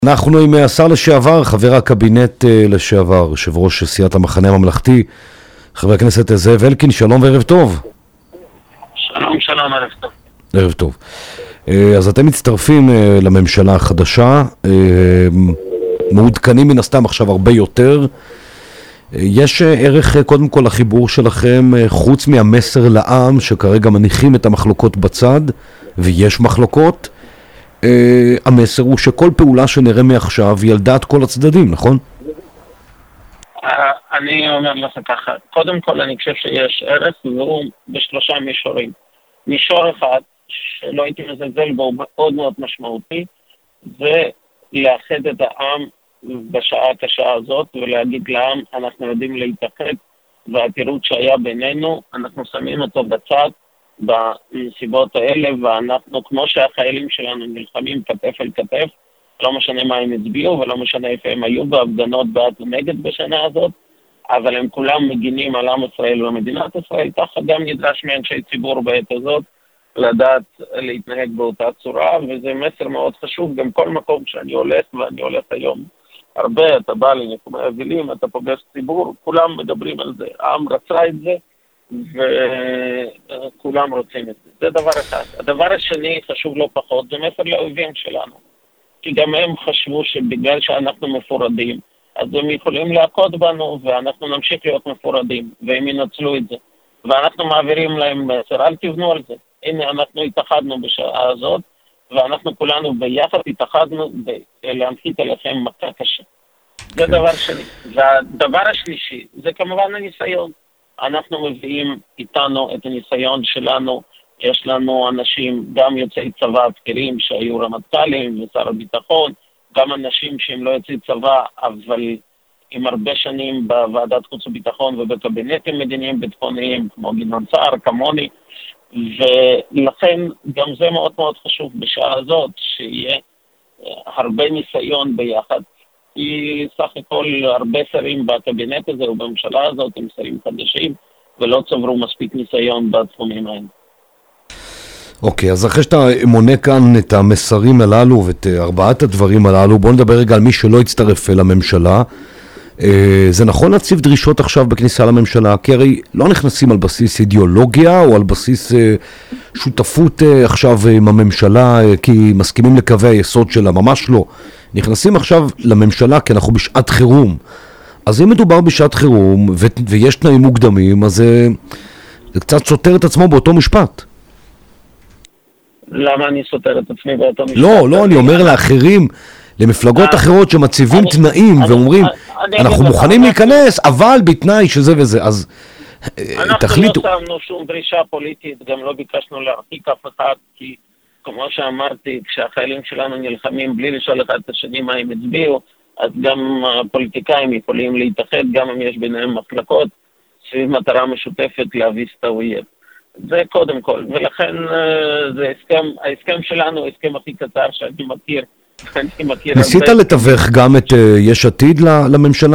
אנחנו עם השר לשעבר, חבר הקבינט לשעבר, יושב ראש סיעת המחנה הממלכתי, חבר הכנסת זאב אלקין. שלום וערב טוב. שלום, ערב טוב. ערב טוב. אז אתם מצטרפים לממשלה החדשה, מעודכנים מן הסתם עכשיו הרבה יותר. יש ערך קודם כל לחיבור שלכם, חוץ מהמסר לעם שכרגע מניחים את המחלוקות בצד, ויש מחלוקות. המסר הוא שכל פעולה שנראה מעכשיו היא על דעת כל הצדדים, נכון? אני אומר לך ככה, קודם כל אני חושב שיש ערך, והוא בשלושה מישורים. מישור אחד שלא הייתי מזלזל בו, הוא מאוד מאוד משמעותי, זה לאחד את העם בשעה הקשה הזאת ולהגיד לעם אנחנו יודעים להתאחד, והתירוץ שהיה בינינו אנחנו שמים אותו בצד בנסיבות האלה, ואנחנו כמו שהחיילים שלנו נלחמים כתף אל כתף, לא משנה מה הם הצביעו ולא משנה איפה הם היו בהפגנות בעד ונגד בשנה הזאת, אבל הם כולם מגינים על עם ישראל ומדינת ישראל, ככה גם נדרש מאנשי ציבור בעת הזאת לדעת להתנהג באותה צורה, וזה מסר מאוד חשוב. גם כל מקום שאני הולך, ואני הולך היום הרבה, אתה בא לניחומי אבלים, אתה פוגש ציבור, כולם מדברים על זה, העם רצה את זה וכולם רוצים את זה. זה דבר אחד. הדבר השני חשוב לא פחות, זה מסר לאויבים שלנו, כי גם הם חשבו שבגלל שאנחנו מפורדים אז הם יכולים להכות בנו ואנחנו נמשיך להיות מפורדים, והם ינצלו את זה, ואנחנו מעבירים להם מסר, אל תבנו על זה. הנה אנחנו התאחדנו בשעה הזאת, ואנחנו כולנו ביחד התאחדנו להנחית עליכם מכה קשה. זה דבר שני. והדבר השלישי זה כמובן הניסיון. אנחנו מביאים איתנו את הניסיון שלנו, יש לנו אנשים, גם יוצאי צבא בכירים שהיו רמטכ"לים ושר הביטחון, גם אנשים שהם לא יוצאי צבא אבל עם הרבה שנים בוועדת חוץ וביטחון ובקבינטים מדיניים ביטחוניים, כמו גדעון סער, כמוני, ולכן גם זה מאוד מאוד חשוב בשעה הזאת, שיהיה הרבה ניסיון ביחד, כי סך הכל הרבה שרים בקבינט הזה ובממשלה הזאת הם שרים חדשים, ולא צברו מספיק ניסיון בתחומים האלה. אוקיי, אז אחרי שאתה מונה כאן את המסרים הללו ואת ארבעת הדברים הללו, בוא נדבר רגע על מי שלא יצטרף לממשלה. זה נכון להציב דרישות עכשיו בכניסה לממשלה, כי הרי לא נכנסים על בסיס אידיאולוגיה או על בסיס שותפות עכשיו עם הממשלה כי מסכימים לקווי היסוד שלה, ממש לא. נכנסים עכשיו לממשלה כי אנחנו בשעת חירום. אז אם מדובר בשעת חירום ויש תנאים מוקדמים, אז זה קצת סותר את עצמו באותו משפט. למה אני סותר את עצמי באותו משפט? לא, אני אומר לאחרים, למפלגות אחרות שמציבים תנאים ואומרים אנחנו מוכנים להיכנס אבל בתנאי שזה וזה, אז תחליטו. אנחנו לא שמנו שום דרישה פוליטית, גם לא ביקשנו להרחיק אף אחד, כי כמו שאמרתי, כשהחיילים שלנו נלחמים בלי לשאול אחד את השני מה הם הצביעו, אז גם הפוליטיקאים יכולים להתאחד גם אם יש ביניהם מחלקות סביב מטרה משותפת להביס את האויב. זה קודם כל, ולכן זה ההסכם שלנו, ההסכם הכי קצר שאני מכיר. ניסית לתווך גם את יש עתיד לממשלה?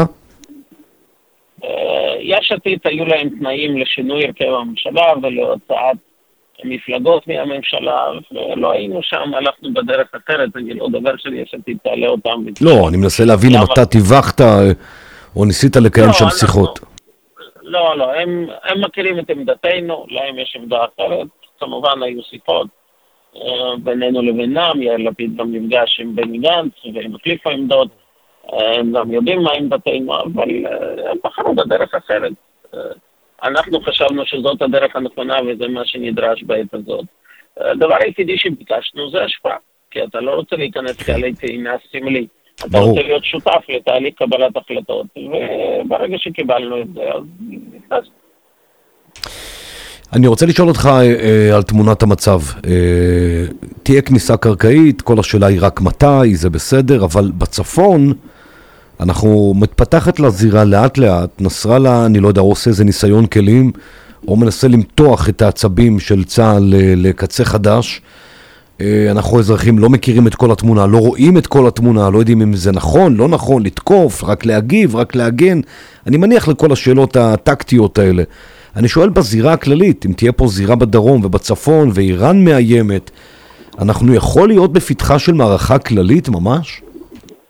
יש עתיד היו להם תנאים לשינוי הרכב הממשלה ולהוצאת מפלגות מהממשלה, ולא היינו שם, הלכנו בדרך אחרת. אני לא דבר של יש עתיד תעלה אותם. לא, אני מנסה להבין אם אתה תיווכת או ניסית לקיים שם שיחות. לא, הם מכירים את עמדתנו, להם יש עמדה אחרת, כמובן היו שיחות בינינו לבינם, יאיר לפיד גם נפגש עם בני גנץ והם החליפו עמדות, הם גם יודעים מה עמדתנו, אבל הם בחרו בדרך אחרת. אנחנו חשבנו שזאת הדרך הנכונה וזה מה שנדרש בעת הזאת. הדבר היחידי שביקשנו זה השפעה, כי אתה לא רוצה להיכנס כעלי טעינה סמלי, אתה רוצה להיות שותף לתהליך קבלת החלטות, וברגע שקיבלנו את זה אז נכנס. אני רוצה לשאול אותך על תמונת המצב. תהיה כניסה קרקעית, כל השאלה היא רק מתי, זה בסדר, אבל בצפון אנחנו מתפתחת לזירה לאט לאט. נסראללה, אני לא יודע, עושה איזה ניסיון כלים, או מנסה למתוח את העצבים של צה"ל לקצה חדש. אנחנו אזרחים לא מכירים את כל התמונה, לא רואים את כל התמונה, לא יודעים אם זה נכון, לא נכון, לתקוף, רק להגיב, רק להגן. אני מניח לכל השאלות הטקטיות האלה. אני שואל בזירה הכללית, אם תהיה פה זירה בדרום ובצפון ואיראן מאיימת, אנחנו יכול להיות בפתחה של מערכה כללית ממש?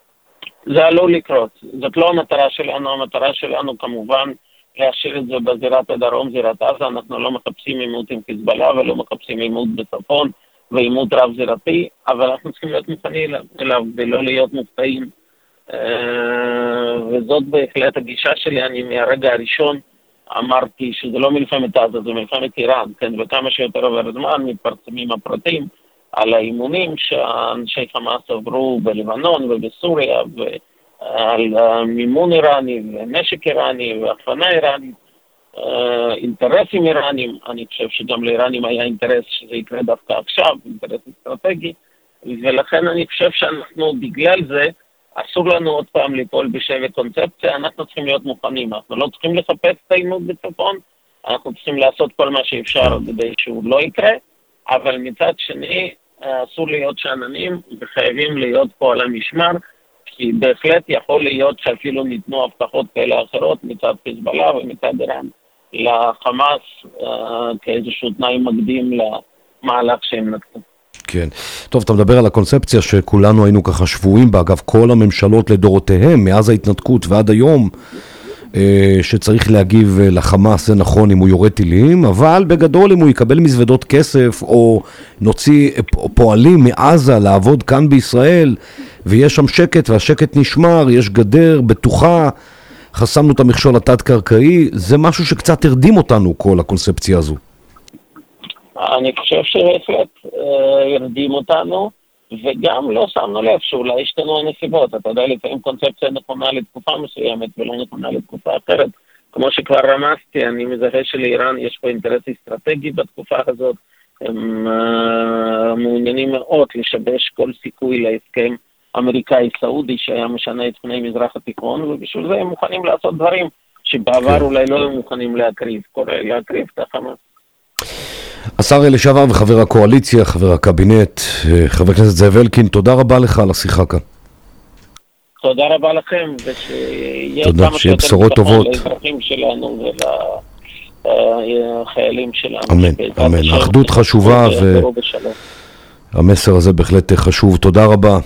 זה עלול לקרות. זאת לא המטרה שלנו, המטרה שלנו כמובן להשאיר את זה בזירת הדרום, זירת עזה. אנחנו לא מחפשים עימות עם חיזבאללה ולא מחפשים עימות בצפון ועימות רב זירתי, אבל אנחנו צריכים להיות מוכנים אליו ולא להיות מופתעים. וזאת בהחלט הגישה שלי. אני מהרגע הראשון אמרתי שזה לא מלחמת עזה, זה מלחמת איראן, כן, וכמה שיותר עובר זמן מתפרסמים הפרטים על האימונים שאנשי חמאס עברו בלבנון ובסוריה, ועל מימון איראני ונשק איראני והכוונה איראנית, אינטרסים איראנים. אני חושב שגם לאיראנים היה אינטרס שזה יקרה דווקא עכשיו, אינטרס אסטרטגי, ולכן אני חושב שאנחנו בגלל זה אסור לנו עוד פעם ליפול בשבי קונספציה. אנחנו צריכים להיות מוכנים, אנחנו לא צריכים לחפש את העימות בצפון, אנחנו צריכים לעשות כל מה שאפשר כדי שהוא לא יקרה, אבל מצד שני אסור להיות שעננים וחייבים להיות פה על המשמר, כי בהחלט יכול להיות שאפילו ניתנו הבטחות כאלה אחרות מצד חיזבאללה ומצד איראן לחמאס כאיזשהו תנאי מקדים למהלך שהם נקטו. כן. טוב, אתה מדבר על הקונספציה שכולנו היינו ככה שבועים בה, אגב, כל הממשלות לדורותיהם, מאז ההתנתקות ועד היום, שצריך להגיב לחמאס, זה נכון אם הוא יורה טילים, אבל בגדול אם הוא יקבל מזוודות כסף, או נוציא פועלים מעזה לעבוד כאן בישראל, ויש שם שקט והשקט נשמר, יש גדר בטוחה, חסמנו את המכשול התת-קרקעי, זה משהו שקצת הרדים אותנו, כל הקונספציה הזו. אני חושב שבהחלט הרדים אותנו, וגם לא שמנו לב שאולי השתנו הנסיבות. אתה יודע, לפעמים קונספציה נכונה לתקופה מסוימת ולא נכונה לתקופה אחרת. כמו שכבר רמזתי, אני מזהה שלאיראן יש פה אינטרס אסטרטגי בתקופה הזאת. הם מעוניינים מאוד לשבש כל סיכוי להסכם אמריקאי-סעודי שהיה משנה את פני מזרח התיכון, ובשביל זה הם מוכנים לעשות דברים שבעבר אולי לא הם מוכנים להקריב את החמאס. השר לשעבר וחבר הקואליציה, חבר הקבינט, חבר הכנסת זאב אלקין, תודה רבה לך על השיחה כאן. תודה רבה לכם, ושיהיה כמה שיותר בשורות טובות לאזרחים שלנו ולחיילים שלנו. אמן, אמן. האחדות חשובה והמסר הזה בהחלט חשוב. תודה רבה.